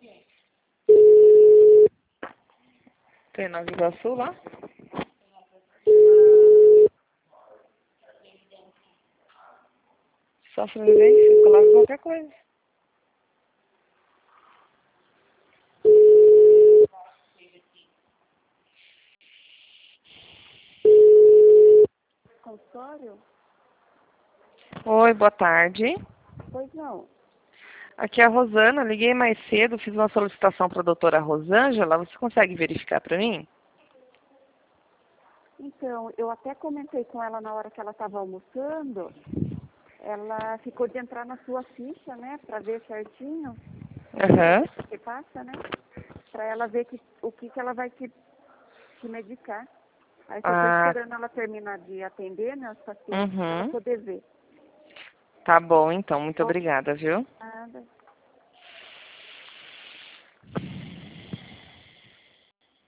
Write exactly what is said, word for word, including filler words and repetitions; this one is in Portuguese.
Tem Nova Iguaçu lá? Só sobrevivência, coloca qualquer coisa. Consultório? Oi, boa tarde. Pois não. Aqui é a Rosana, liguei mais cedo, fiz uma solicitação para a doutora Rosângela. Você consegue verificar para mim? Então, eu até comentei com ela na hora que ela estava almoçando. Ela ficou de entrar na sua ficha, né, para ver certinho Aham. o que passa, né? Para ela ver que, o que, que ela vai te, te medicar. Aí só estou Ah, esperando ela terminar de atender, né, os pacientes, para ela uhum. poder ver. Tá bom, então. Muito Ô, obrigada, viu?